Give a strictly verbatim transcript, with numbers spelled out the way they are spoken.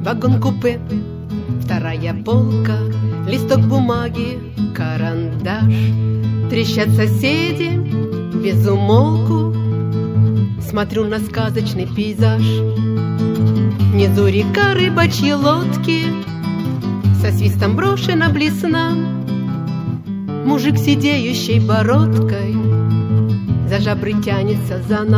вагон-купе, вторая полка, листок бумаги, карандаш. Трещат соседи без умолку, смотрю на сказочный пейзаж. Внизу река, рыбачьи лодки, со свистом брошена блесна. Мужик, сидеющий бородкой, за жабры тянется за нами.